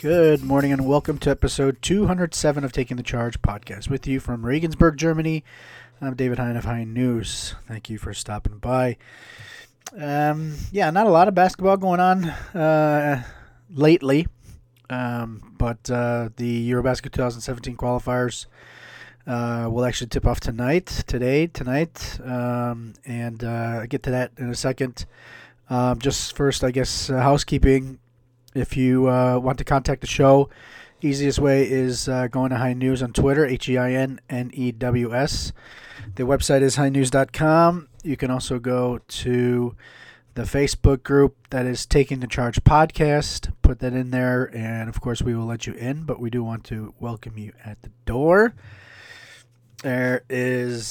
Good morning and welcome to episode 207 of Taking the Charge podcast. With you from Regensburg, Germany, I'm David Hein of Hein News. Thank you for stopping by. Not a lot of basketball going on lately, but the Eurobasket 2017 qualifiers will actually tip off tonight, and I'll get to that in a second. Just first, I guess, housekeeping. If you want to contact the show, easiest way is going to Hein News on Twitter, HEINNEWS. The website is HeinNews.com. You can also go to the Facebook group that is Taking the Charge podcast. Put that in there, and of course we will let you in, but we do want to welcome you at the door. There is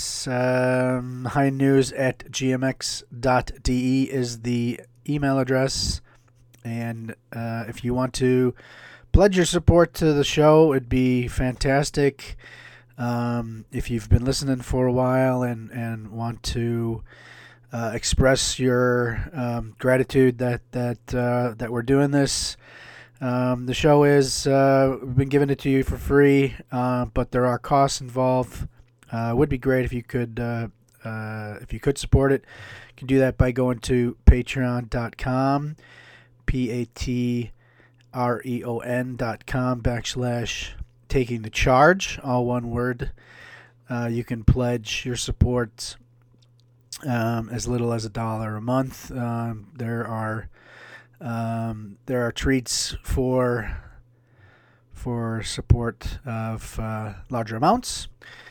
HeinNews@gmx.de is the email address. And if you want to pledge your support to the show, it'd be fantastic. If you've been listening for a while and want to express your gratitude that we're doing this, the show is we've been giving it to you for free, but there are costs involved. It would be great if you could support it. You can do that by going to patreon.com. patreon.com/taking the charge, all one word. You can pledge your support as little as $1 a month. There are treats for support of larger amounts.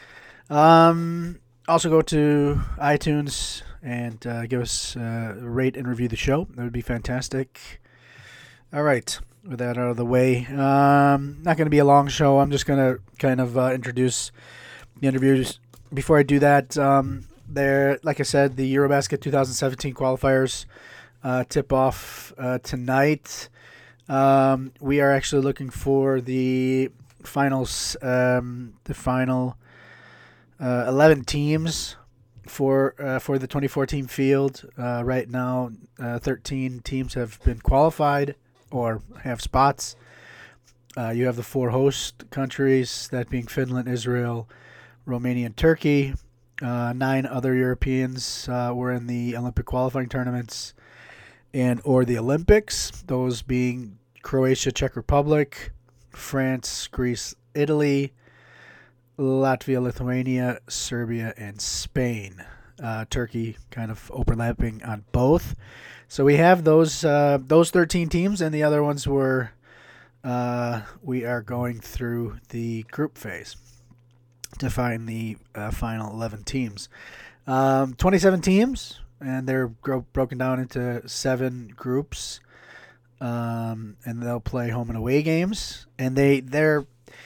Also go to iTunes and give us rate and review the show. That would be fantastic. All right, with that out of the way, not going to be a long show. I'm just going to kind of introduce the interviews. Before I do that, like I said, the Eurobasket 2017 qualifiers tip off tonight. We are actually looking for the finals, the final 11 teams for the 2014 field. Right now, 13 teams have been qualified or have spots. You have the 4 host countries, that being Finland, Israel, Romania, and Turkey. 9 other Europeans were in the Olympic qualifying tournaments or the Olympics, those being Croatia, Czech Republic, France, Greece, Italy, Latvia, Lithuania, Serbia, and Spain. Turkey kind of overlapping on both. So we have those 13 teams, and the other ones we are going through the group phase to find the final 11 teams. 27 teams, and they're broken down into 7 groups, and they'll play home and away games. And they're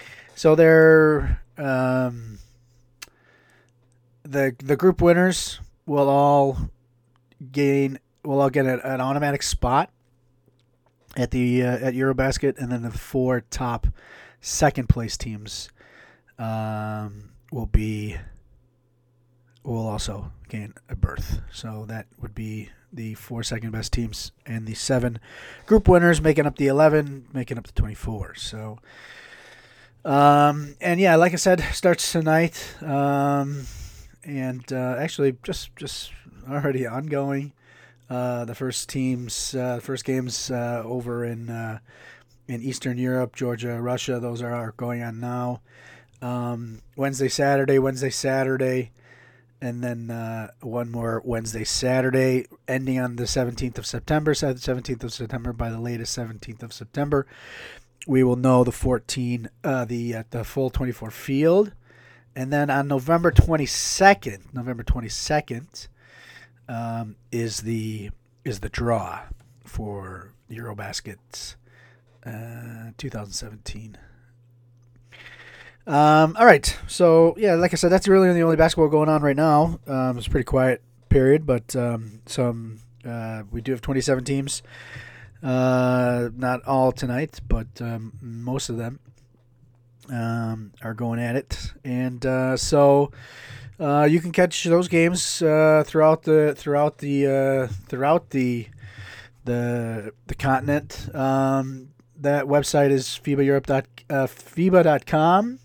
the group winners will all get an automatic spot at the at Eurobasket, and then the 4 top second place teams will also gain a berth. So that would be the 4 second best teams, and the 7 group winners making up the 11, making up the 24. So like I said, starts tonight. Actually just already ongoing. The first games over in Eastern Europe, Georgia, Russia, those are going on now. Wednesday, Saturday, and then one more Wednesday, Saturday, ending on the 17th of September. So the 17th of September, by the latest 17th of September, we will know the full 24 field. And then on November 22nd, is the draw for Eurobasket 2017. All right. So yeah, like I said, that's really the only basketball going on right now. It's a pretty quiet period, but we do have 27 teams. Not all tonight, but most of them are going at it, and so you can catch those games throughout the continent. that website is FIBA.com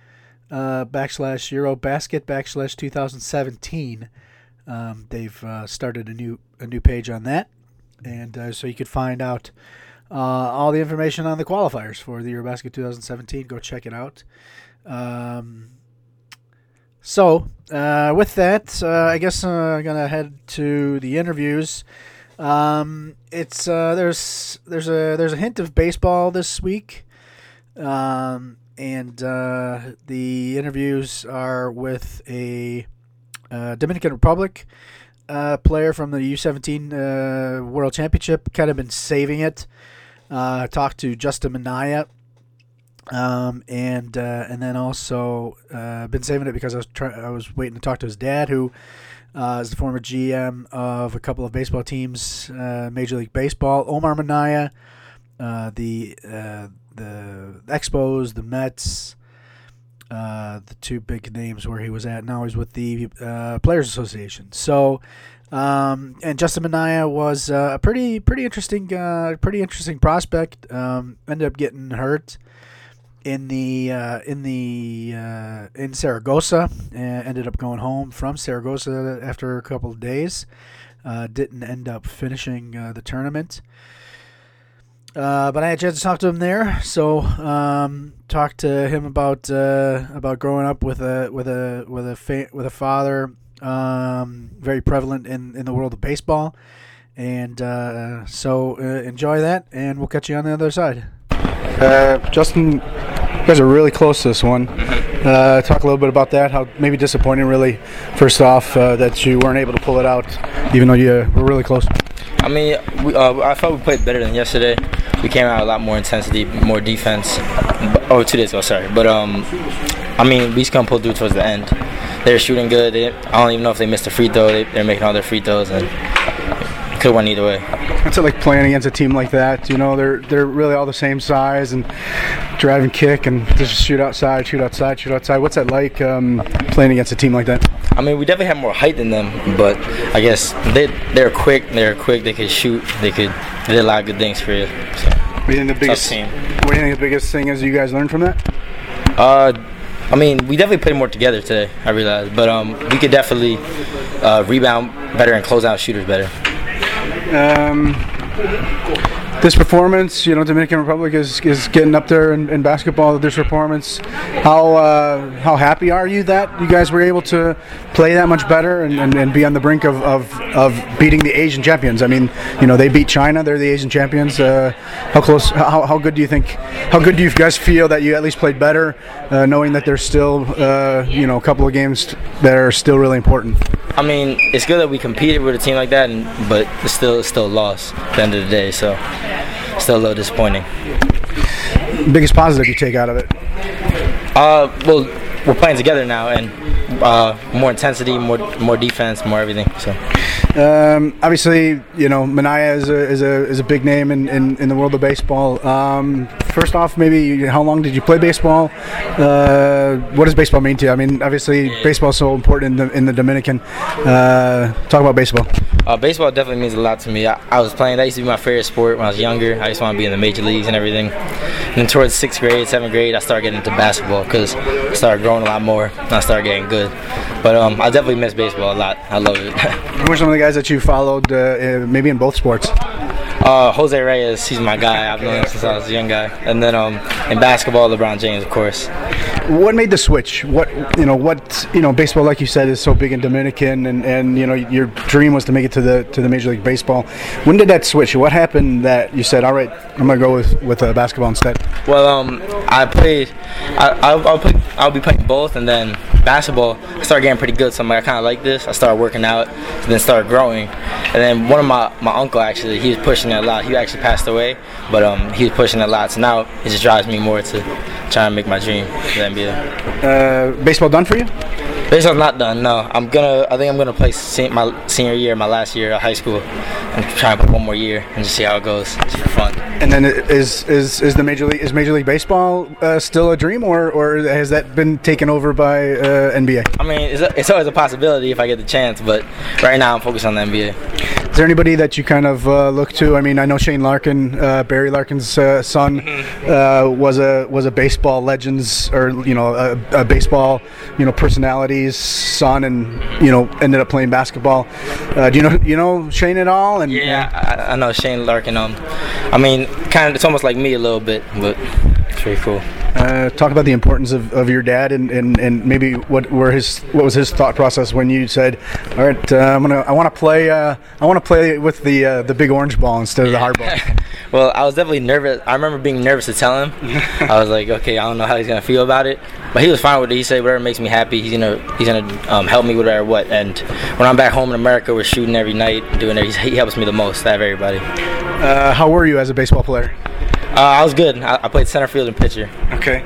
/Eurobasket /2017. They've started a new page on that, and so you could find out all the information on the qualifiers for the Eurobasket 2017. Go check it out. So with that, I guess I'm gonna head to the interviews. It's there's a hint of baseball this week, and the interviews are with a Dominican Republic player from the U17 World Championship. Kind of been saving it. Talked to Justin Minaya, and then also been saving it because I was waiting to talk to his dad, who is the former GM of a couple of baseball teams, Major League Baseball. Omar Minaya, the Expos, the Mets, the two big names where he was at. Now he's with the Players Association. So. And Justin Minaya was a pretty interesting prospect. Ended up getting hurt in Saragossa. Ended up going home from Saragossa after a couple of days. Didn't end up finishing the tournament. But I had a chance to talk to him there. So talked to him about growing up with a father. Very prevalent in the world of baseball, and so enjoy that, and we'll catch you on the other side. Justin, you guys are really close to this one. Talk a little bit about that. How maybe disappointing, really, first off, that you weren't able to pull it out, even though you were really close. I mean, I thought we played better than yesterday. We came out a lot more intensity, more defense. 2 days ago, sorry. But I mean, we just couldn't pull through towards the end. They were shooting good. I don't even know if they missed a free throw. They're making all their free throws, and could have went either way. What's it like playing against a team like that? You know, they're really all the same size and drive and kick and just shoot outside. What's that like playing against a team like that? I mean, we definitely have more height than them, but I guess they're quick. They could shoot. They did a lot of good things for you. So. What do you think the biggest thing is you guys learned from that? I mean, we definitely played more together today, I realized. But we could definitely rebound better and close out shooters better. This performance, you know, Dominican Republic is getting up there in basketball. This performance, how happy are you that you guys were able to play that much better and be on the brink of beating the Asian champions? I mean, you know, they beat China. They're the Asian champions. How close? How good do you think? How good do you guys feel that you at least played better, knowing that there's still you know, a couple of games that are still really important? I mean, it's good that we competed with a team like that, but it's still a loss at the end of the day. So, still a little disappointing. Biggest positive you take out of it? Well, we're playing together now, and more intensity, more defense, more everything. So. Obviously, you know, Minaya is a big name in the world of baseball. First off, maybe how long did you play baseball? What does baseball mean to you? I mean, obviously, baseball is so important in the Dominican. Talk about baseball. Baseball definitely means a lot to me. I was playing. That used to be my favorite sport when I was younger. I just want to be in the major leagues and everything. And then towards 6th grade, 7th grade, I started getting into basketball because I started growing a lot more and I started getting good. But I definitely miss baseball a lot. I love it. Who are some of the guys that you followed, maybe in both sports? Jose Reyes, he's my guy. I've known him since I was a young guy. And then in basketball, LeBron James, of course. What made the switch? What baseball, like you said, is so big in Dominican, and you know, your dream was to make it to the Major League Baseball. When did that switch? What happened that you said, all right, I'm gonna go with basketball instead? Well, I played. I'll be playing both, and then basketball. I started getting pretty good, so I'm like, I kind of like this. I started working out, and then started growing. And then one of my uncle, actually, he was pushing it a lot. He actually passed away, but he was pushing it a lot. So now it just drives me more to try and make my dream the NBA. Baseball done for you? Baseball's not done. No, I think I'm gonna play my senior year, my last year of high school, and try and put one more year and just see how it goes. It's for fun. And then is the Major League Baseball still a dream, or has that been taken over by NBA? I mean, it's always a possibility if I get the chance, but right now I'm focused on the NBA. Is there anybody that you kind of look to? I mean, I know Shane Larkin, Barry Larkin's son, was a baseball legends, or a baseball personality's son, and ended up playing basketball. Do you know Shane at all? And yeah, I know Shane Larkin. I mean, kind of, it's almost like me a little bit, but it's pretty cool. Talk about the importance of your dad, and maybe what was his thought process when you said, all right, I want to play with the big orange ball instead of the hard ball. Well, I was definitely nervous. I remember being nervous to tell him. I was like, okay, I don't know how he's gonna feel about it, but he was fine with it. He said whatever makes me happy, he's gonna help me with whatever what. And when I'm back home in America, we're shooting every night, doing it. He helps me the most out of everybody. How were you as a baseball player? I was good. I played center field and pitcher. Okay.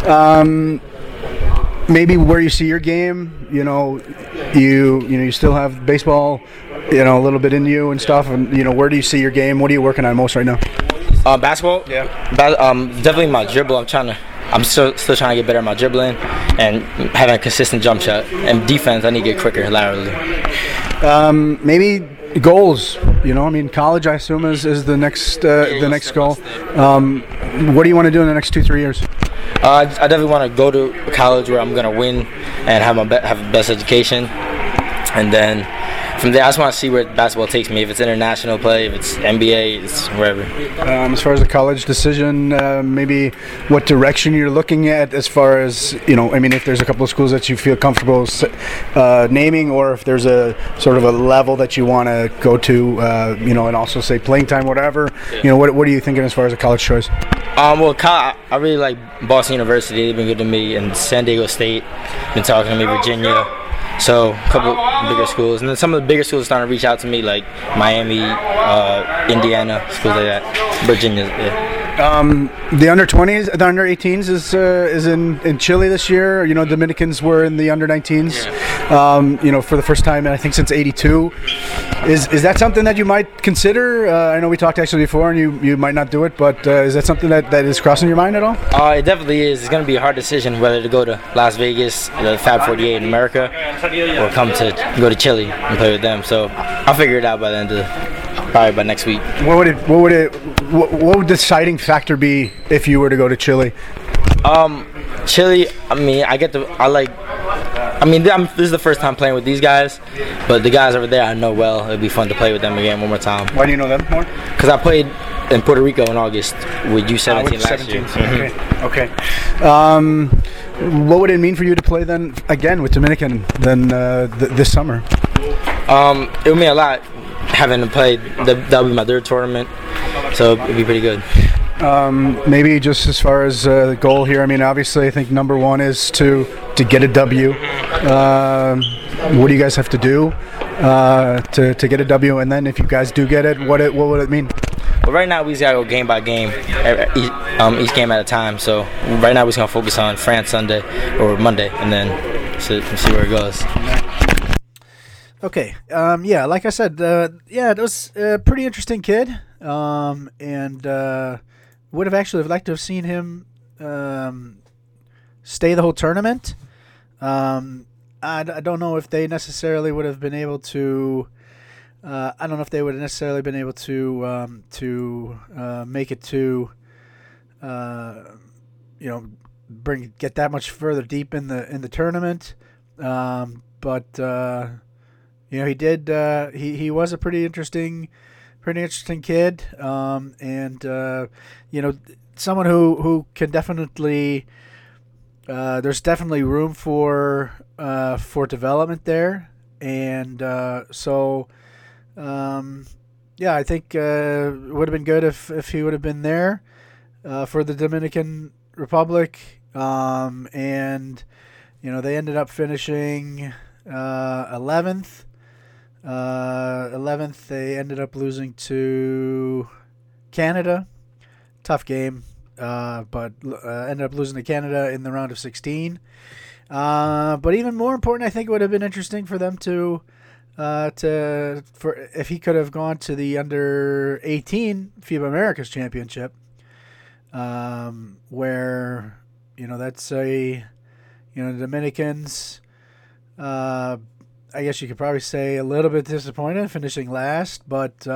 Maybe where you see your game, you still have baseball, a little bit in you and stuff, and where do you see your game? What are you working on most right now? Basketball. Yeah. Definitely my dribble. I'm still trying to get better at my dribbling and having a consistent jump shot. And defense, I need to get quicker laterally. Maybe goals. College, I assume, is the next goal. What do you want to do in the next 2-3 years? I definitely want to go to college where I'm gonna win and have the best education, and then from there I just want to see where basketball takes me. If it's international play, if it's NBA, it's wherever. As far as the college decision, maybe what direction you're looking at, as far as if there's a couple of schools that you feel comfortable naming, or if there's a sort of a level that you want to go to, and also say playing time, whatever. Yeah. What are you thinking as far as a college choice? I really like Boston University. They've been good to me, and San Diego State. Been talking to me, Virginia. So a couple bigger schools, and then some of the bigger schools are starting to reach out to me, like Miami, Indiana, schools like that, Virginia. Yeah. The under-20s, the under-18s is in Chile this year. Dominicans were in the under-19s. Yeah. For the first time, I think since '82. Is that something that you might consider? I know we talked actually before, and you might not do it, but is that something that is crossing your mind at all? It definitely is. It's going to be a hard decision whether to go to Las Vegas, the Fab 48 in America, or go to Chile and play with them. So I'll figure it out by the end of probably by next week. What would the deciding factor be if you were to go to Chile? Chile. This is the first time playing with these guys, but the guys over there I know well. It'd be fun to play with them again one more time. Why do you know them more? Because I played in Puerto Rico in August with U17 last year. Mm-hmm. Okay. What would it mean for you to play then again with Dominican this summer? It would mean a lot having to play. That'll be my third tournament, so it'd be pretty good. Maybe just as far as the goal here, obviously I think number one is to get a W. What do you guys have to do to get a W? And then if you guys do get it, what would it mean? Well, right now we just gotta go game by game, each game at a time. So right now we're just gonna focus on France Sunday or Monday, and then see where it goes. Okay. Like I said, it was a pretty interesting kid, and would have actually liked to have seen him stay the whole tournament. I don't know if they necessarily would have been able to. I don't know if they would have necessarily been able to make it to, get that much further deep in the tournament. But he did. He was a pretty interesting kid, and someone who can definitely. There's definitely room for development there, and I think it would have been good if he would have been there for the Dominican Republic, and they ended up finishing 11th. 11th, they ended up losing to Canada. Tough game, but ended up losing to Canada in the round of 16. But even more important, I think it would have been interesting for them for if he could have gone to the under 18 FIBA Americas Championship, where that's the Dominicans. I guess you could probably say a little bit disappointed finishing last, but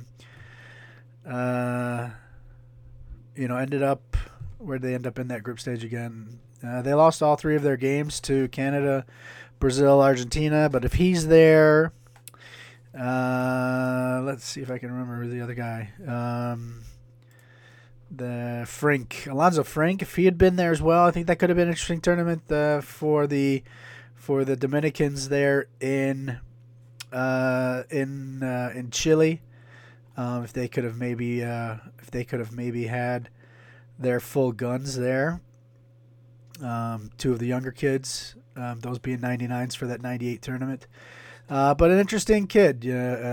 ended up where'd they end up in that group stage again? They lost all three of their games to Canada, Brazil, Argentina. But if he's there, let's see if I can remember the other guy. Alonzo Frink. If he had been there as well, I think that could have been an interesting tournament for the Dominicans there in Chile. If they could have maybe had their full guns there. Two of the younger kids, those being 99s for that 98 tournament. But an interesting kid.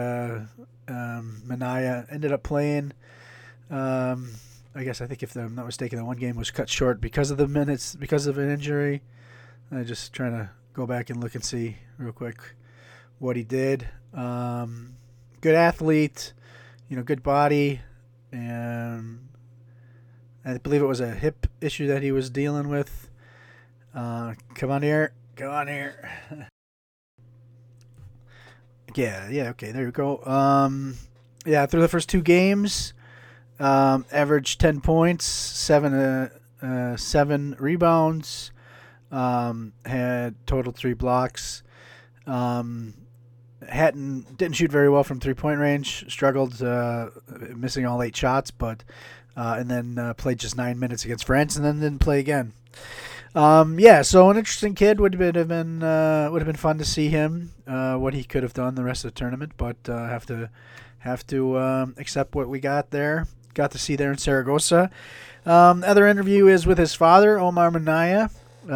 Minaya ended up playing. I think if I'm not mistaken, the one game was cut short because of the minutes, because of an injury. I'm just trying to go back and look and see real quick what he did. Good athlete, good body, and I believe it was a hip issue that he was dealing with. Come on here. Yeah, okay, there you go. Through the first two games, averaged 10 points, 7 rebounds, had total 3 blocks. Didn't shoot very well from 3-point range, struggled, missing all 8 shots, but and then played just 9 minutes against France, and then didn't play again. So an interesting kid. Would have been fun to see him, what he could have done the rest of the tournament, but have to accept what we got there. Got to see there in Saragossa. Other interview is with his father, Omar Minaya.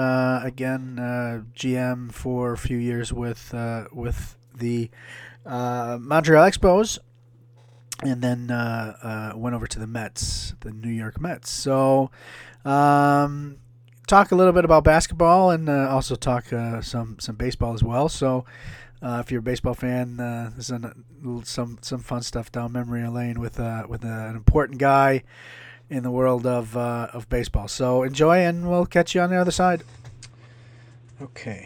GM for a few years with the Montreal Expos, and then went over to the Mets, the New York Mets. So talk a little bit about basketball, and also talk some baseball as well. So if you're a baseball fan, this is some fun stuff down memory lane with an important guy in the world of baseball. So enjoy, and we'll catch you on the other side. Okay.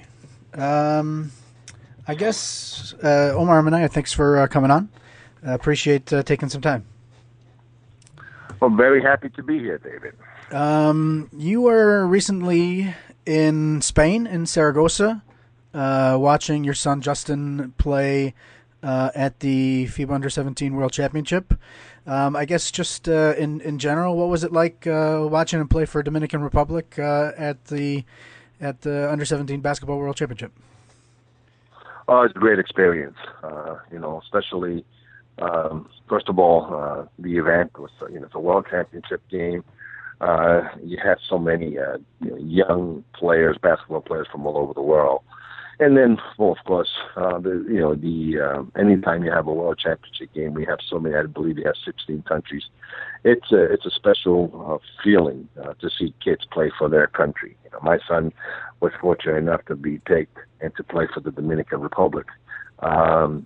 I guess Omar Minaya, thanks for coming on. Appreciate taking some time. Well, very happy to be here, David. You were recently in Spain, in Saragossa, watching your son Justin play at the FIBA Under-17 World Championship. I guess just in general, what was it like watching him play for Dominican Republic at the Under-17 Basketball World Championship? Oh, it's a great experience. Especially first of all, the event was it's a World Championship game. You have so many young players, basketball players from all over the world. And then, well, of course, anytime you have a World Championship game, we have so many. I believe you have 16 countries. It's a special feeling to see kids play for their country. My son was fortunate enough to be picked and to play for the Dominican Republic. Our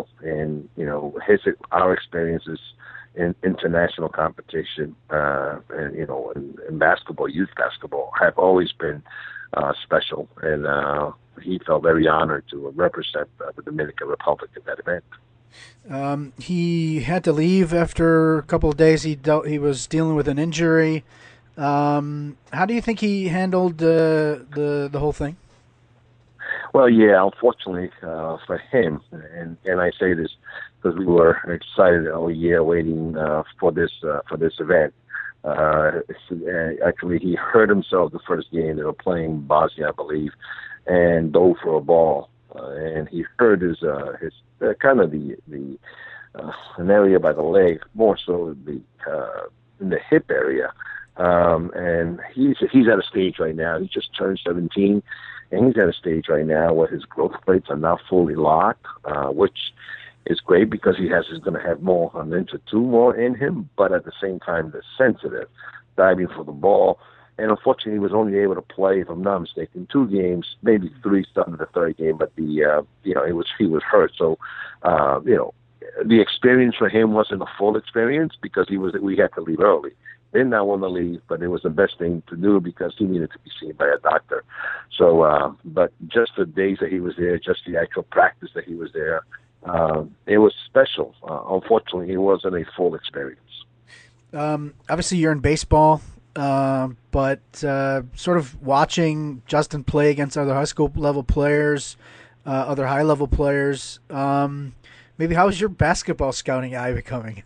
experiences in international competition, in basketball, youth basketball, have always been special, and he felt very honored to represent the Dominican Republic in that event. He had to leave after a couple of days. He was dealing with an injury. How do you think he handled the whole thing? Well, yeah, unfortunately for him, and I say this because we were excited all year waiting for this event. Actually, he hurt himself the first game. They were playing Bosnia, I believe, and dove for a ball, and he hurt his kind of an area by the leg, more so in the hip area. And he's at a stage right now. He just turned 17, and he's at a stage right now where his growth plates are not fully locked, which is great because he's going to have more an inch or two more in him. But at the same time, they're sensitive, diving for the ball. And unfortunately, he was only able to play, if I'm not mistaken, 2 games, maybe 3 starting the 3rd game. But he was hurt. So, the experience for him wasn't a full experience because we had to leave early. Did not want to leave, but it was the best thing to do because he needed to be seen by a doctor. So, but just the days that he was there, just the actual practice that he was there, it was special. Unfortunately, it wasn't a full experience. Obviously, you're in baseball, but sort of watching Justin play against other high school level players, other high level players. Maybe how is your basketball scouting eye becoming?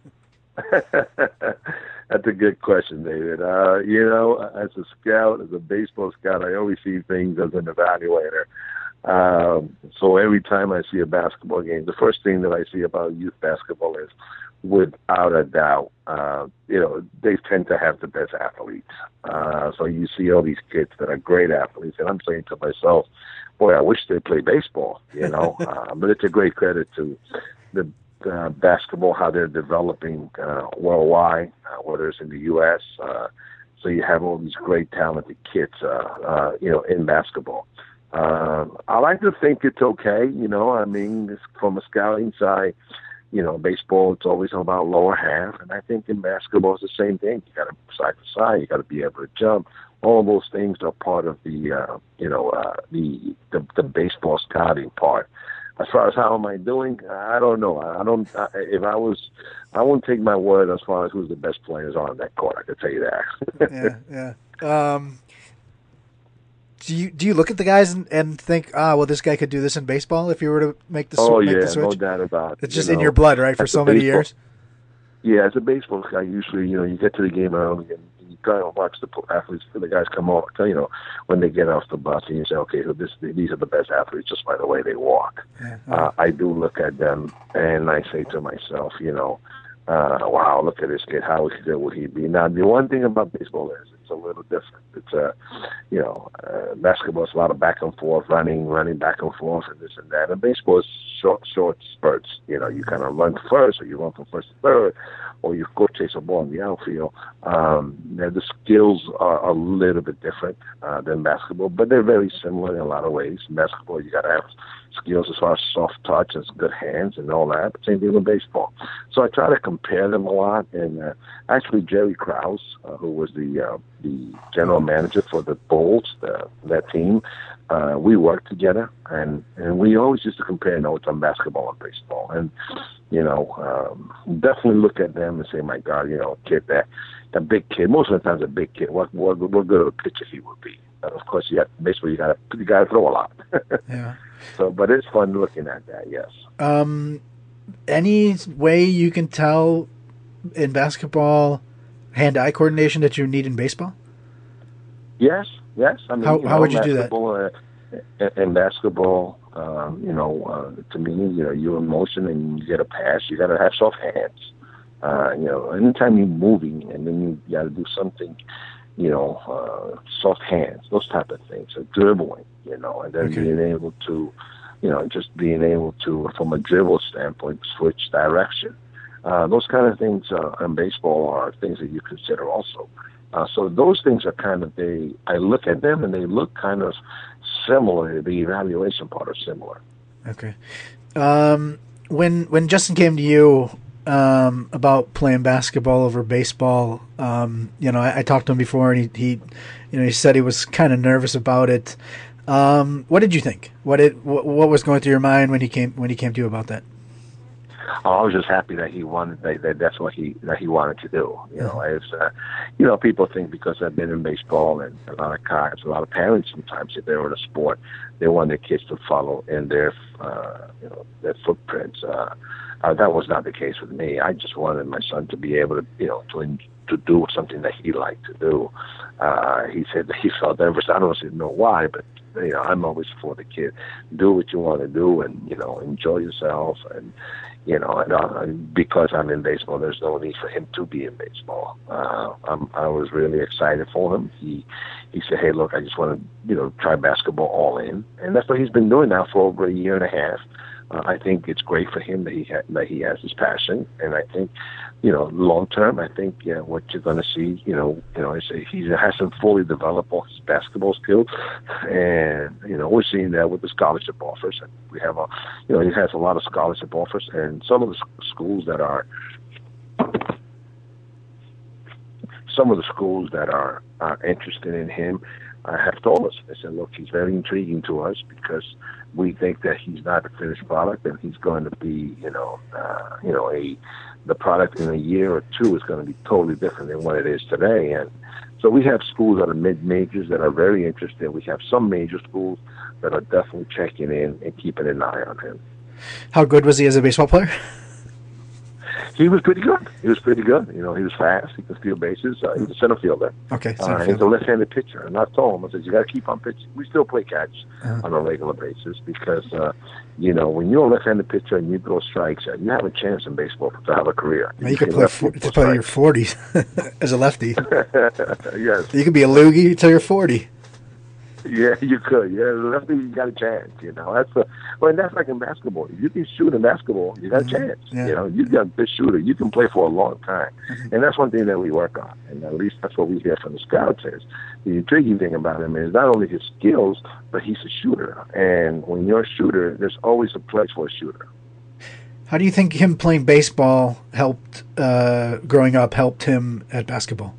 That's a good question, David. As a scout, as a baseball scout, I always see things as an evaluator. So every time I see a basketball game, the first thing that I see about youth basketball is, without a doubt, they tend to have the best athletes. So you see all these kids that are great athletes, and I'm saying to myself, boy, I wish they played baseball, but it's a great credit to the basketball, how they're developing worldwide, whether it's in the U.S. So you have all these great talented kids, in basketball. I like to think it's okay, from a scouting side, baseball, it's always about lower half, and I think in basketball it's the same thing. You got to side to side, you got to be able to jump. All those things are part of the baseball scouting part. As far as how am I doing, I don't know. I wouldn't take my word as far as who's the best players on that court. I could tell you that. Yeah. Do you look at the guys and think, this guy could do this in baseball if you were to make the switch? No doubt about it. It's just in your blood, right? For so many years. Yeah, as a baseball guy, usually you get to the game early and you kind of watch the athletes, the guys come off. When they get off the bus, and you say, okay, so these are the best athletes just by the way they walk. Yeah. I do look at them and I say to myself, wow, look at this kid. How good would he be? Now, the one thing about baseball is it's a little different. It's basketball is a lot of back and forth, running back and forth, and this and that. And baseball is short spurts. You kind of run first, or you run from first to third, or you go chase a ball in the outfield. The skills are a little bit different than basketball, but they're very similar in a lot of ways. In basketball, you got to have skills as far as soft touch, as good hands, and all that. But same thing with baseball. So I try to compare them a lot. And actually, Jerry Krause, who was the general manager for the Bulls, that team, we worked together, and we always used to compare notes on basketball and baseball. And definitely look at them and say, my God, kid, that big kid. Most of the times, a big kid. What good of a pitcher he would be. Of course, baseball, you got to throw a lot. Yeah. So, but it's fun looking at that. Yes. Any way you can tell in basketball hand-eye coordination that you need in baseball? Yes. I mean, how would you do that? In basketball, to me, you're in motion and you get a pass. You got to have soft hands. Anytime you're moving and then you got to do something, soft hands, those type of things, dribbling, and then being able to, just being able to, from a dribble standpoint, switch direction. Those kind of things in baseball are things that you consider also. So those things are kind of, I look at them and they look kind of similar. The evaluation part is similar. Okay. When Justin came to you about playing basketball over baseball, I talked to him before, and he said he was kind of nervous about it. What did you think? What was going through your mind when he came to you about that? I was just happy that he wanted that's what he wanted to do. People think because I've been in baseball, and a lot of parents sometimes, if they're in a sport, they want their kids to follow in their footprints. That was not the case with me. I just wanted my son to be able to do something that he liked to do. He said that he felt nervous. I don't know why, but I'm always for the kid. Do what you want to do, and enjoy yourself. And because I'm in baseball, there's no need for him to be in baseball. I was really excited for him. He said, "Hey, look, I just want to try basketball all in," and that's what he's been doing now for over a year and a half. I think it's great for him that he has his passion, and I think, long term, I think what you're going to see, is he hasn't fully developed all his basketball skills, and we're seeing that with the scholarship offers. And we have he has a lot of scholarship offers, and some of the schools that are interested in him have told us. They said, look, he's very intriguing to us because we think that he's not a finished product, and he's going to be, the product in a year or two is going to be totally different than what it is today. And so we have schools that are mid-majors that are very interested. We have some major schools that are definitely checking in and keeping an eye on him. How good was he as a baseball player? He was pretty good. He was fast. He could steal bases. He's a center fielder. Okay. He's a left-handed pitcher. And I told him, I said, you got to keep on pitching. We still play catch on a regular basis because, when you're a left-handed pitcher and you throw strikes, you have a chance in baseball to have a career. You could play your 40s as a lefty. Yes. You could be a loogie until you're 40. Yeah, you could. Yeah, lefty, you got a chance. That's like in basketball. If you can shoot in basketball, you got a chance. Yeah. You got a good shooter. You can play for a long time, and that's one thing that we work on. And at least that's what we hear from the scouts. Is the intriguing thing about him is not only his skills, but he's a shooter. And when you're a shooter, there's always a place for a shooter. How do you think him playing baseball growing up helped him at basketball?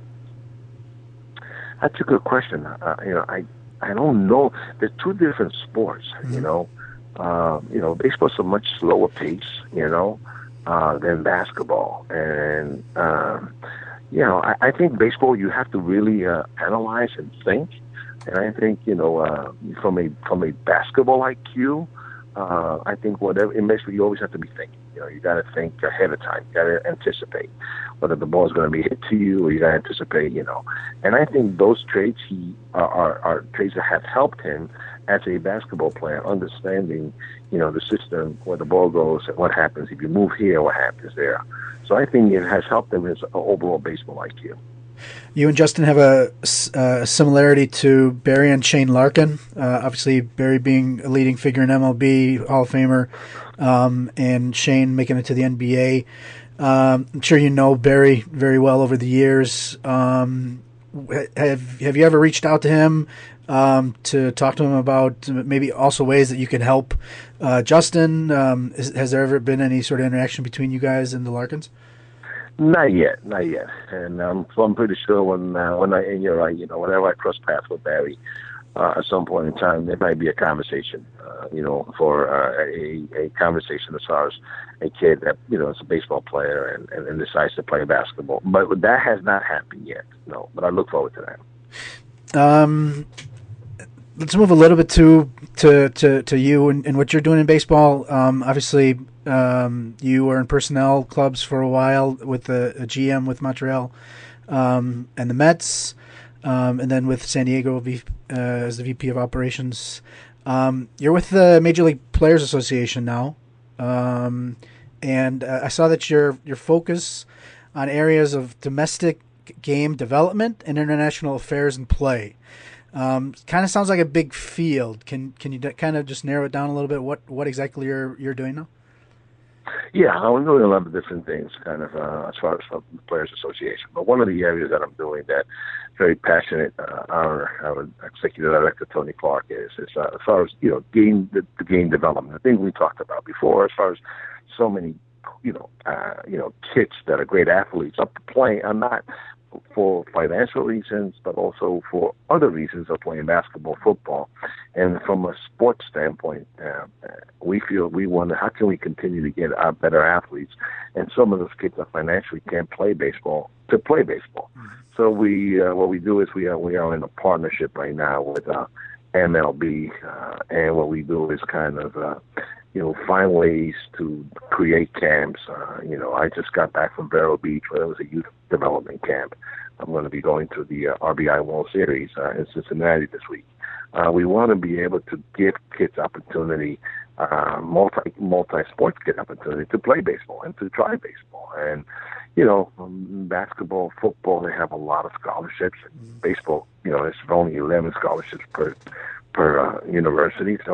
That's a good question. I don't know. They're two different sports. Baseball's a much slower pace. Than basketball, and I think baseball you have to really analyze and think. And I think from a basketball IQ, I think in baseball you always have to be thinking. You got to think ahead of time. You got to anticipate whether the ball is going to be hit to you, or you got to anticipate. And I think those traits are traits that have helped him as a basketball player, understanding the system, where the ball goes, and what happens if you move here, what happens there. So I think it has helped him as an overall baseball IQ. You and Justin have a similarity to Barry and Shane Larkin. Obviously, Barry being a leading figure in MLB, Hall of Famer, and Shane making it to the NBA. I'm sure you know Barry very well over the years. Have you ever reached out to him to talk to him about maybe also ways that you can help Justin? Has there ever been any sort of interaction between you guys and the Larkins? Not yet. And so I'm pretty sure and you're right, whenever I cross paths with Barry, at some point in time, there might be a conversation, for a conversation as far as a kid that, is a baseball player and decides to play basketball. But that has not happened yet, no. But I look forward to that. Let's move a little bit to you and what you're doing in baseball. Obviously, you were in personnel clubs for a while with a GM with Montreal and the Mets, and then with San Diego as the VP of operations. You're with the Major League Players Association now, and I saw that your focus on areas of domestic game development and international affairs and play. Kind of sounds like a big field. Can you kind of just narrow it down a little bit? What exactly you're doing now? Yeah, I'm doing a lot of different things, kind of as far as the Players Association. But one of the areas that I'm doing that very passionate, our executive director Tony Clark is as far as the game development. The thing we talked about before, as far as so many kids that are great athletes up playing. I'm not for financial reasons, but also for other reasons of playing basketball, football. And from a sports standpoint, we feel we wonder how can we continue to get our better athletes. And some of those kids that financially can't play baseball to play baseball. Mm-hmm. So what we do is we are in a partnership right now with MLB, and what we do is kind of find ways to create camps. I just got back from Vero Beach where there was a youth development camp. I'm going to be going to the RBI World Series in Cincinnati this week. We want to be able to give kids opportunity, multi-sports kid opportunity to play baseball and to try baseball. And, basketball, football, they have a lot of scholarships. Baseball, there's only 11 scholarships per university. So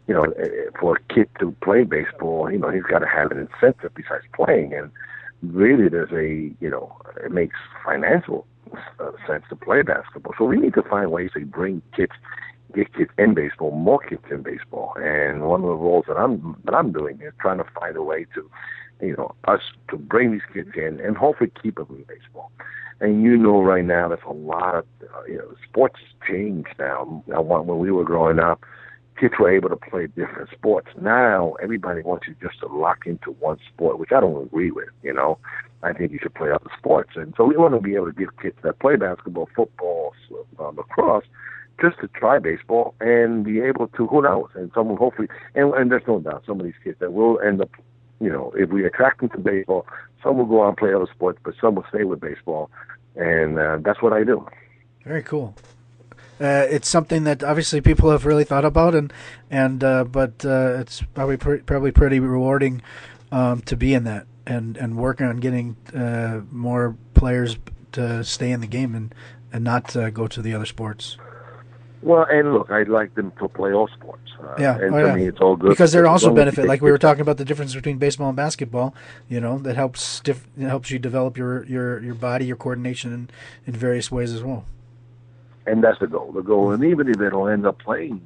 for a kid to play baseball, he's got to have an incentive besides playing. And really, it makes financial sense to play basketball. So we need to find ways to get kids in baseball, more kids in baseball. And one of the roles that I'm doing is trying to find a way to, us to bring these kids in and hopefully keep them in baseball. And right now there's a lot of, sports change now. When we were growing up, kids were able to play different sports. Now everybody wants you just to lock into one sport, which I don't agree with. I think you should play other sports. And so we want to be able to give kids that play basketball, football, lacrosse, just to try baseball and be able to, who knows, and someone hopefully, and there's no doubt some of these kids that will end up, if we attract them to baseball, some will go on and play other sports, but some will stay with baseball. And that's what I do. Very cool. It's something that obviously people have really thought about, but it's probably pretty rewarding to be in that and work on getting more players to stay in the game and not go to the other sports. Well, and look, I'd like them to play all sports. And to me, it's all good. Because there also benefit, like we were talking about the difference between baseball and basketball, that helps you develop your body, your coordination in various ways as well. And that's the goal. And even if they don't end up playing,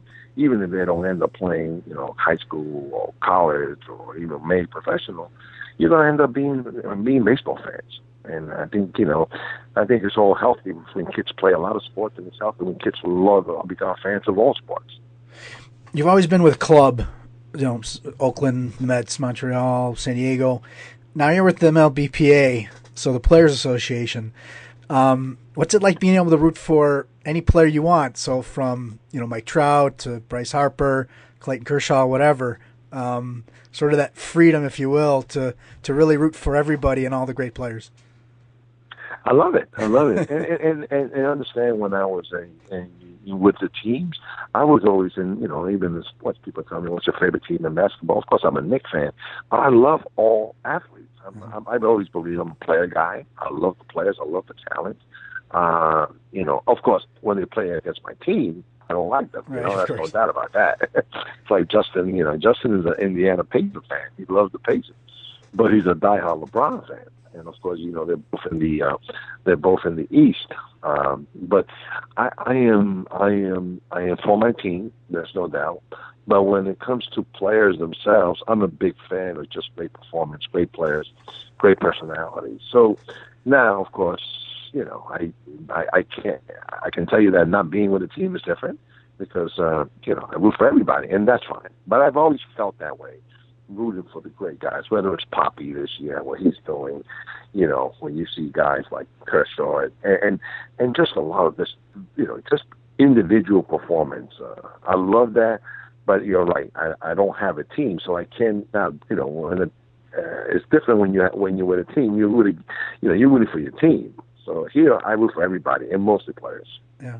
high school or college or even made professional, you're going to end up being baseball fans. And I think, it's all healthy when kids play a lot of sports, and it's healthy when kids become fans of all sports. You've always been with club, Oakland, Mets, Montreal, San Diego. Now you're with the MLBPA, so the Players Association. What's it like being able to root for any player you want? So from, Mike Trout to Bryce Harper, Clayton Kershaw, whatever. Sort of that freedom, if you will, to really root for everybody and all the great players. I love it. and understand when I was with the teams, I was always in, even in sports, people tell me, what's your favorite team in basketball? Of course, I'm a Knicks fan, but I love all athletes. I've always believed I'm a player guy. I love the players. I love the talent. Of course, when they play against my team, I don't like them. There's no doubt about that. It's like Justin. Justin is an Indiana Pacers fan. He loves the Pacers, but he's a diehard LeBron fan. And of course, they're both in the East. But I am for my team. There's no doubt. But when it comes to players themselves, I'm a big fan of just great performance, great players, great personalities. So now, of course, I can tell you that not being with a team is different because I root for everybody, and that's fine. But I've always felt that way, rooting for the great guys, whether it's Poppy this year, what he's doing, when you see guys like Kershaw and just a lot of this, just individual performance. I love that, but you're right. I don't have a team, so I can't. It's different when you're with a team. You're rooting for your team. So here I root for everybody and mostly players. Yeah.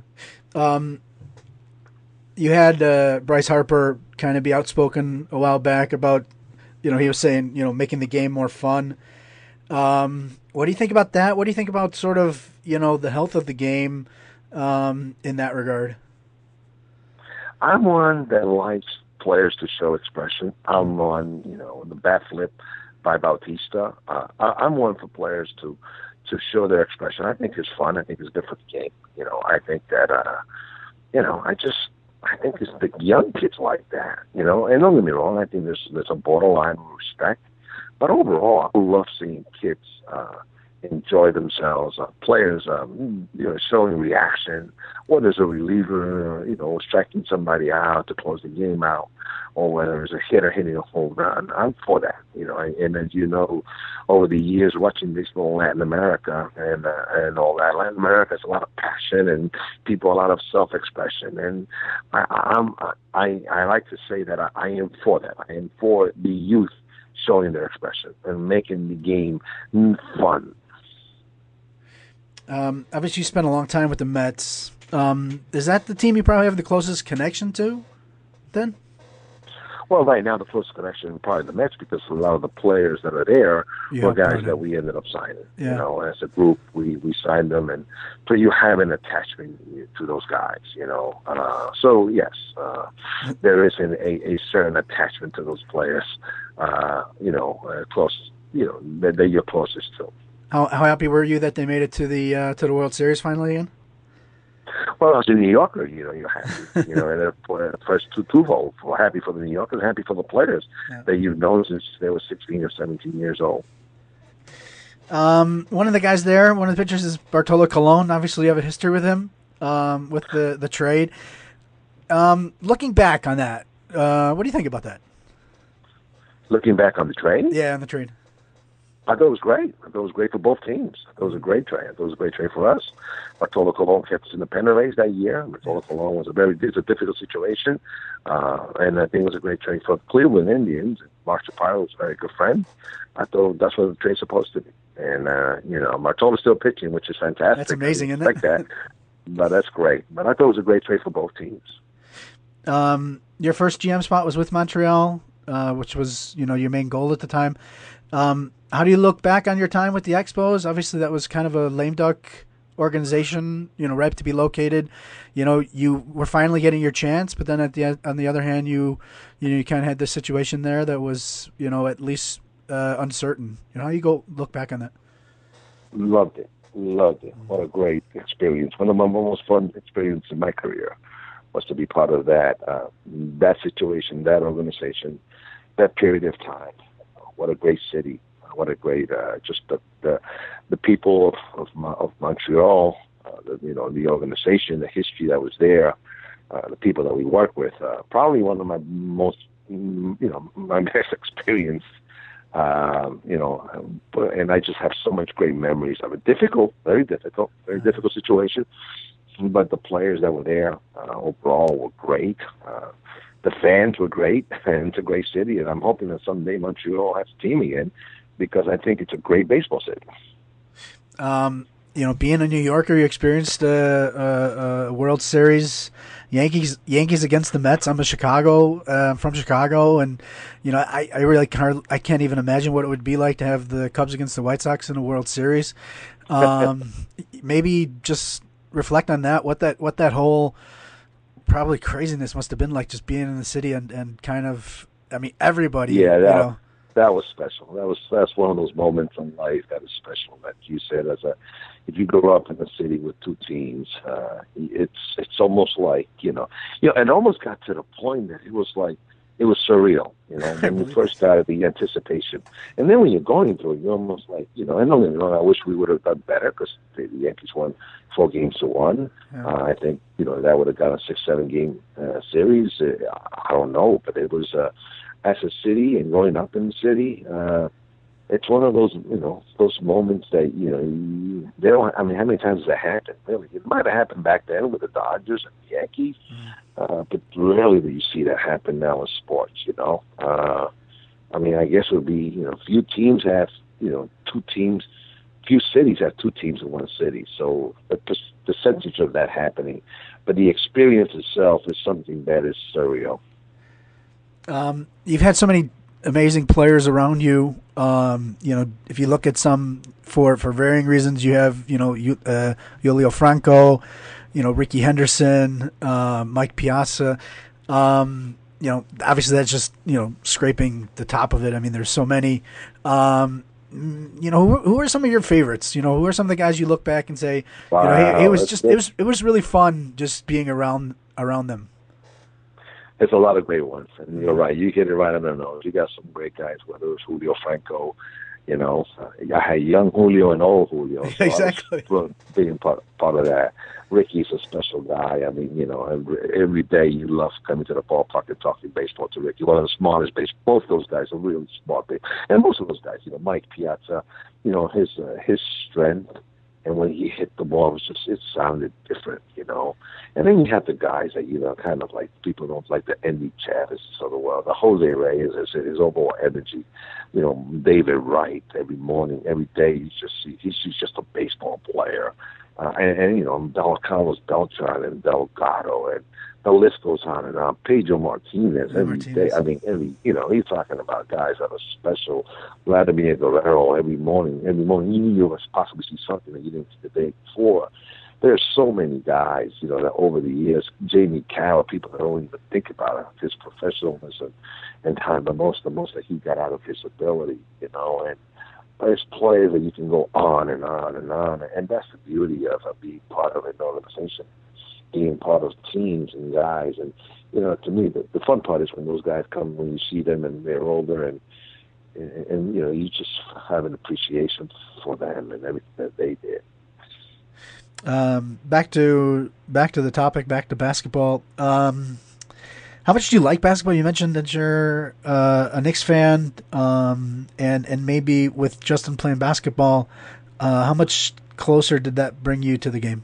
You had Bryce Harper kind of be outspoken a while back about, he was saying, making the game more fun. What do you think about that? What do you think about sort of, the health of the game in that regard? I'm one that likes players to show expression. I'm on, the bat flip by Bautista. I'm one for players to show their expression. I think it's fun. I think it's good for the game. I think that, I think it's the young kids like that, and don't get me wrong, I think there's a borderline of respect. But overall, I love seeing kids enjoy themselves, players, showing reaction, whether it's a reliever, striking somebody out to close the game out, or whether it's a hitter hitting a home run. I'm for that, and as you know, over the years watching baseball in Latin America and all that, Latin America has a lot of passion and people a lot of self-expression, and I like to say that I am for that. I am for the youth showing their expression and making the game fun. Obviously, you spent a long time with the Mets. Is that the team you probably have the closest connection to, then? Well, right now the closest connection probably the Mets because a lot of the players that are there were guys that we ended up signing. Yeah. You know, as a group, we signed them, and so you have an attachment to those guys. You know, so yes, there is a certain attachment to those players. You know, close. You know, that you're closest to. How happy were you that they made it to the World Series finally again? Well, as a New Yorker, you know, you're happy. You know, and the first twofold. We're happy for the New Yorkers, happy for the players that you've known since they were 16 or 17 years old. One of the guys there, one of the pitchers is Bartolo Colon. Obviously, you have a history with him, with the trade. Looking back on that, what do you think about that? Looking back on the trade? Yeah, on the trade. I thought it was great. I thought it was great for both teams. I thought it was a great trade. I thought it was a great trade for us. Bartolo Colon kept us in the pennant race that year. Bartolo Colon was it's a difficult situation, and I think it was a great trade for Cleveland Indians. Mark Shapiro was a very good friend. I thought that's what the trade's supposed to be. And, you know, Bartolo's still pitching, which is fantastic. That's amazing, isn't it? That. But that's great. But I thought it was a great trade for both teams. Your first GM spot was with Montreal, which was, you know, your main goal at the time. How do you look back on your time with the Expos? Obviously, that was kind of a lame duck organization, you know, right to be located. You know, you were finally getting your chance, but then on the other hand, you kind of had this situation there that was, you know, at least uncertain. You know, how you look back on that? Loved it. What a great experience. One of my most fun experiences in my career was to be part of that situation, that organization, that period of time. What a great city. What a great, just the people of Montreal, you know, the organization, the history that was there, the people that we work with. Probably one of my most, you know, my best experience. You know, and I just have so much great memories of it. Very difficult situation. But the players that were there overall were great. The fans were great, and it's a great city. And I'm hoping that someday Montreal has a team again, because I think it's a great baseball city. You know, being a New Yorker, you experienced a World Series, Yankees against the Mets. I'm from Chicago, and you know, I really can't even imagine what it would be like to have the Cubs against the White Sox in a World Series. Maybe just reflect on that. What that whole probably craziness must have been like, just being in the city and kind of, I mean, everybody. Yeah, that was special. That's one of those moments in life that is special. That you said, if you grow up in a city with two teams, it's almost like, you know, it almost got to the point that it was surreal, you know, when you first started, the anticipation. And then when you're going through it, you're almost like, you know, I wish we would have done better, because the Yankees won 4-1. Yeah. I think, you know, that would have got a 6-7 game series. I don't know, but it was, as a city and growing up in the city, it's one of those, you know, those moments that, you know, they don't. I mean, how many times has that happened? Really, it might have happened back then with the Dodgers and the Yankees, but rarely do you see that happen now in sports. You know, I mean, I guess it would be, you know, few teams have, you know, two teams. Few cities have two teams in one city, so the percentage of that happening, but the experience itself is something that is surreal. You've had so many amazing players around you. You know, if you look at some for varying reasons, you have, you know, Julio Franco, you know, Ricky Henderson, Mike Piazza. You know, obviously that's just, you know, scraping the top of it. I mean, there's so many. You know, who are some of your favorites? You know, who are some of the guys you look back and say, wow, you know, hey, it was really fun just being around them. There's a lot of great ones, and you're right. You hit it right on the nose. You got some great guys, whether it's Julio Franco, you know. I had young Julio and old Julio. So exactly. Being part of that. Ricky's a special guy. I mean, you know, every day you love coming to the ballpark and talking baseball to Ricky. One of the smartest both those guys are really smart. And most of those guys, you know, Mike Piazza, you know, his strength. And when he hit the ball, it sounded different, you know. And then you have the guys that, you know, kind of like people don't like, the Endy Chavis of the world. The Jose Reyes is his overall energy. You know, David Wright, every morning, every day, he's just a baseball player. and Carlos Beltran and Delgado, and the list goes on and on. Pedro Martinez every day. I mean, he's talking about guys that are special. Vladimir Guerrero every morning. You knew you must possibly see something that you didn't see the day before. There's so many guys, that over the years, Jamie Carroll, people that don't even think about his professionalism and time, the most that he got out of his ability, and there's players that you can go on and on and on, and that's the beauty of being part of an organization, being part of teams and guys, and to me the fun part is when those guys come, when you see them and they're older, and you just have an appreciation for them and everything that they did. Back to the topic, back to basketball. How much do you like basketball? You mentioned that you're a Knicks fan, and maybe with Justin playing basketball, how much closer did that bring you to the game?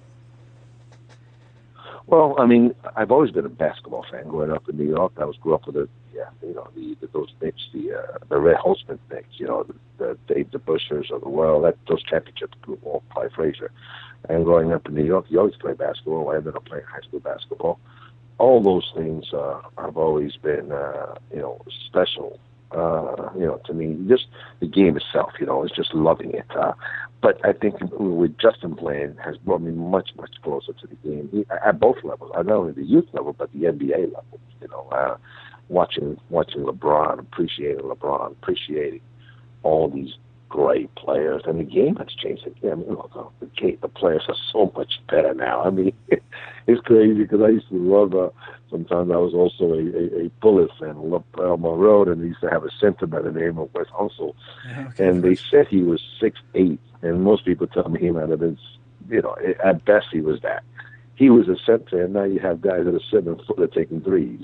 Well, I mean, I've always been a basketball fan. Growing up in New York, grew up with those Knicks, the Red Holzman Knicks, the Dave DeBuschers of the world, those championships, Clyde Frazier. And growing up in New York, you always play basketball. I ended up playing high school basketball. All those things have always been, special, to me. Just the game itself, it's just loving it. But I think with Justin playing has brought me much, much closer to the game at both levels. Not only the youth level, but the NBA level. Watching LeBron, appreciating all these great players, and the game has changed. I mean, the players are so much better now. I mean, it's crazy because I used to love. Sometimes I was also a Bullets fan. I loved Elmer Road, and they used to have a center by the name of Wes Unseld, and they said he was 6'8", and most people tell me he might have been, at best he was that. He was a center, and now you have guys that are 7 foot taking threes.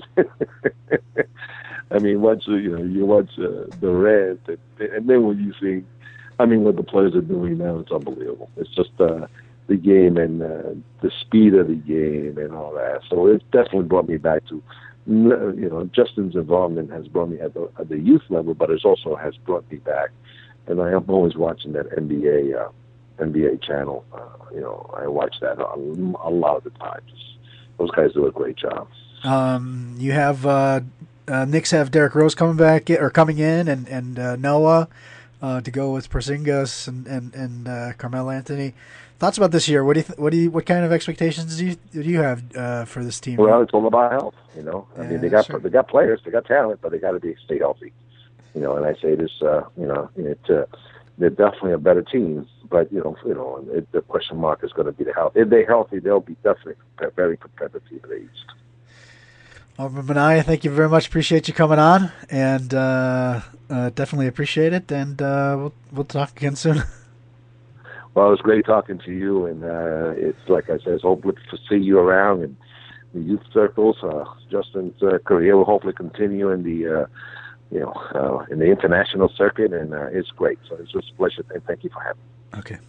I mean, once you watch Durant, and then when you see, what the players are doing now, it's unbelievable. It's just the game and the speed of the game and all that. So it definitely brought me back to, Justin's involvement has brought me at the youth level, but it also has brought me back, and I am always watching that NBA channel. I watch that a lot of the times. Those guys do a great job. You have Knicks have Derrick Rose coming in, and Noah to go with Porzingis and Carmelo Anthony. Thoughts about this year? What kind of expectations do you have for this team? Well, it's all about health. They got players, they got talent, but they got to stay healthy. And I say this, they're definitely a better team. But the question mark is going to be the health. If they're healthy, they'll be definitely a very competitive team in the East. Omar Minaya, thank you very much. Appreciate you coming on, and definitely appreciate it. And we'll talk again soon. Well, it was great talking to you, and it's like I said, it's hopefully to see you around in the youth circles. Justin's career will hopefully continue in the in the international circuit, and it's great. So it's just a pleasure, and thank you for having me. Okay.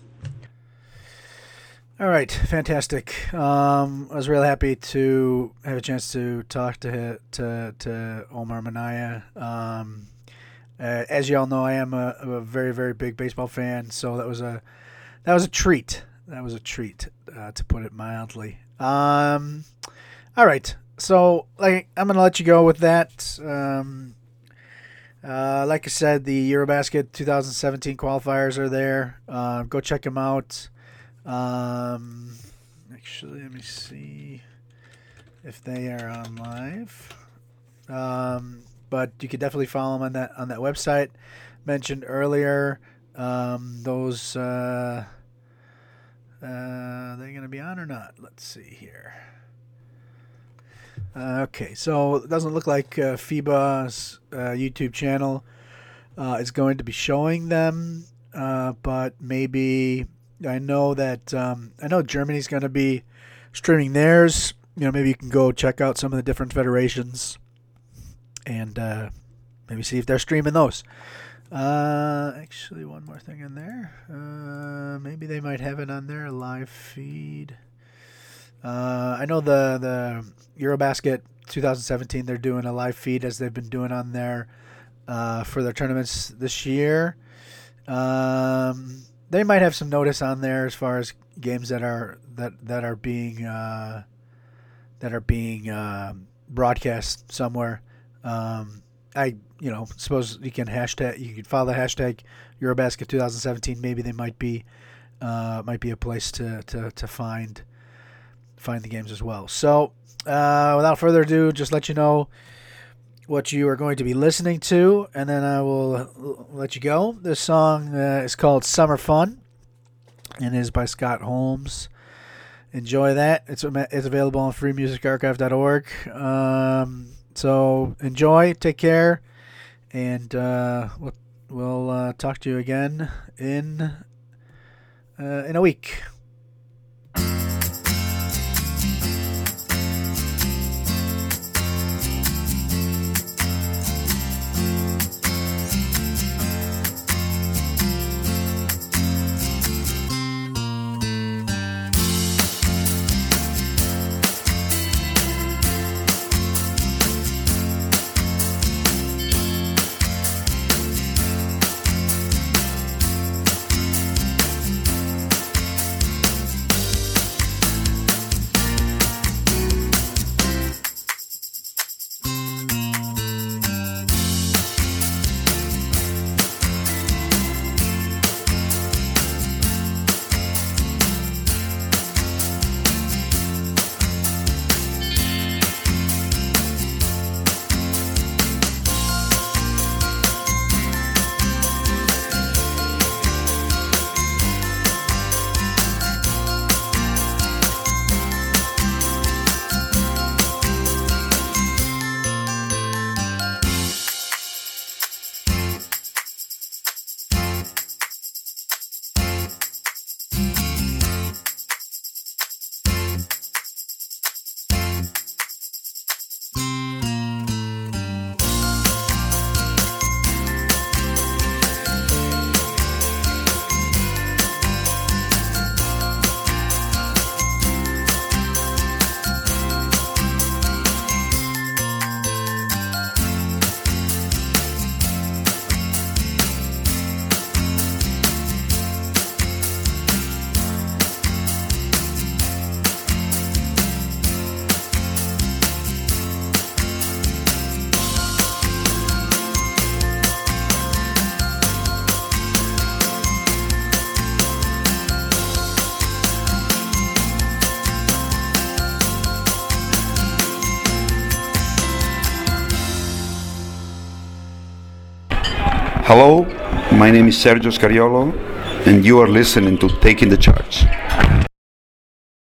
All right, fantastic. I was really happy to have a chance to talk to Omar Minaya. As you all know, I am a very, very big baseball fan, so that was a treat. That was a treat, to put it mildly. All right, so I'm gonna let you go with that. Like I said, the Eurobasket 2017 qualifiers are there. Go check them out. Actually, let me see if they are on live. But you could definitely follow them on that website mentioned earlier. Those are they going to be on or not? Let's see here. Okay, so it doesn't look like FIBA's YouTube channel is going to be showing them, but maybe I know that Germany's going to be streaming theirs. Maybe you can go check out some of the different federations and maybe see if they're streaming those. Actually, one more thing in there. Maybe they might have it on their live feed. I know the Eurobasket 2017, they're doing a live feed as they've been doing on their for their tournaments this year. they might have some notice on there as far as games that are being broadcast somewhere. I suppose you can follow the hashtag Eurobasket 2017. Maybe they might be a place to find the games as well. So without further ado, just let you know what you are going to be listening to, and then I will let you go. This song is called Summer Fun and is by Scott Holmes. Enjoy that. It's available on freemusicarchive.org. So enjoy, take care, and we'll talk to you again in a week. Hello, my name is Sergio Scariolo, and you are listening to Taking the Charge.